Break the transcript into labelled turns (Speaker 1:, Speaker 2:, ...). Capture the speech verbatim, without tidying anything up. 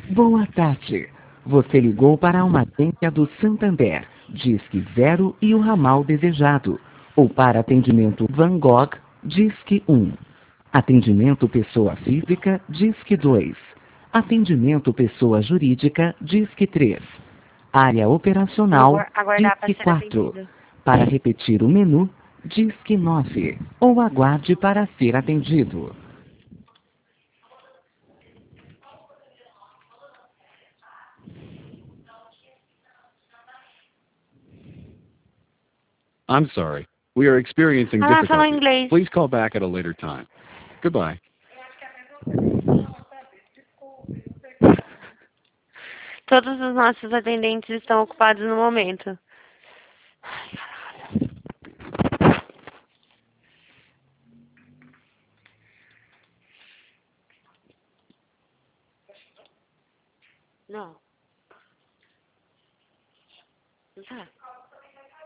Speaker 1: Boa tarde. Você ligou para uma agência do Santander, Disque Zero e o ramal desejado. Ou para atendimento Van Gogh, Disque um. Atendimento pessoa física, Disque dois. Atendimento pessoa jurídica, Disque três. Área
Speaker 2: Vou
Speaker 1: operacional,
Speaker 2: aguar- aguardar para
Speaker 1: Disque
Speaker 2: ser
Speaker 1: quatro.
Speaker 2: atendido.
Speaker 1: Para repetir o menu, Disque nove. Ou aguarde para ser atendido.
Speaker 3: I'm sorry. We are experiencing
Speaker 2: Ah, falou
Speaker 3: difficulties.
Speaker 2: inglês.
Speaker 3: Please call back at a later time. Goodbye.
Speaker 2: Todos os nossos atendentes estão ocupados no momento. Ai, caralho. Não. Não tá.